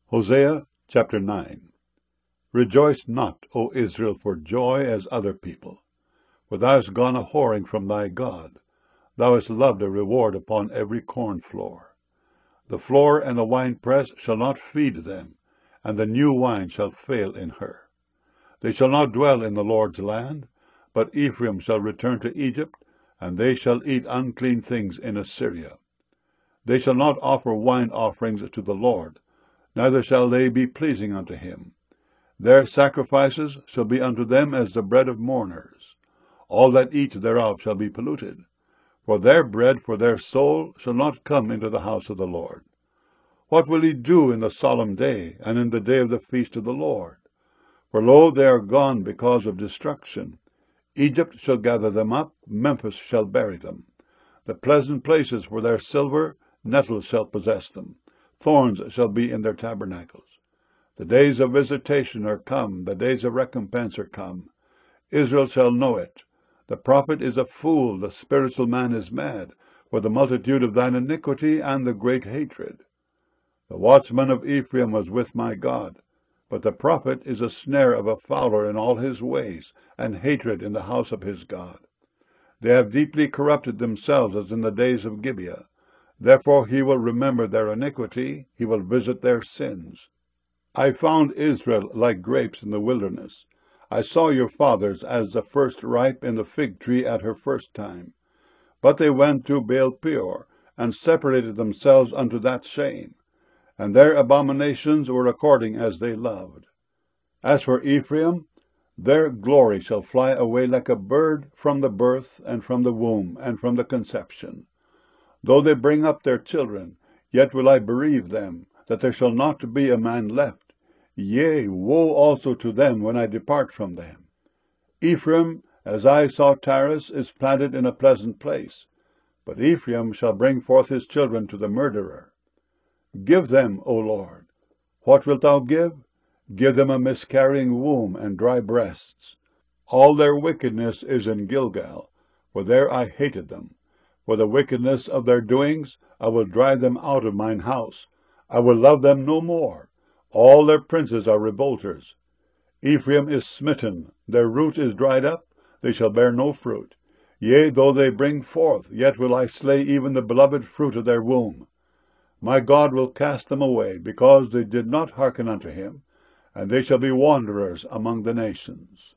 Hosea chapter 9. Rejoice not, O Israel, for joy as other people, for thou hast gone a-whoring from thy God. Thou hast loved a reward upon every corn floor. The floor and the winepress shall not feed them, and the new wine shall fail in her. They shall not dwell in the Lord's land, but Ephraim shall return to Egypt, and they shall eat unclean things in Assyria. They shall not offer wine offerings to the Lord, neither shall they be pleasing unto him. Their sacrifices shall be unto them as the bread of mourners. All that eat thereof shall be polluted. For their bread for their soul shall not come into the house of the Lord. What will he do in the solemn day, and in the day of the feast of the Lord? For lo, they are gone because of destruction. Egypt shall gather them up, Memphis shall bury them. The pleasant places for their silver, nettles shall possess them. Thorns shall be in their tabernacles. The days of visitation are come, the days of recompense are come. Israel shall know it. The prophet is a fool, the spiritual man is mad, for the multitude of thine iniquity and the great hatred. The watchman of Ephraim was with my God, but the prophet is a snare of a fowler in all his ways, and hatred in the house of his God. They have deeply corrupted themselves as in the days of Gibeah. Therefore he will remember their iniquity, he will visit their sins. I found Israel like grapes in the wilderness. I saw your fathers as the first ripe in the fig tree at her first time. But they went to Baal-peor, and separated themselves unto that shame. And their abominations were according as they loved. As for Ephraim, their glory shall fly away like a bird from the birth, and from the womb, and from the conception. Though they bring up their children, yet will I bereave them, that there shall not be a man left. Yea, woe also to them when I depart from them. Ephraim, as I saw Taris, is planted in a pleasant place, but Ephraim shall bring forth his children to the murderer. Give them, O Lord. What wilt thou give? Give them a miscarrying womb and dry breasts. All their wickedness is in Gilgal, for there I hated them. For the wickedness of their doings I will drive them out of mine house. I will love them no more. All their princes are revolters. Ephraim is smitten, their root is dried up, they shall bear no fruit. Yea, though they bring forth, yet will I slay even the beloved fruit of their womb. My God will cast them away, because they did not hearken unto him, and they shall be wanderers among the nations.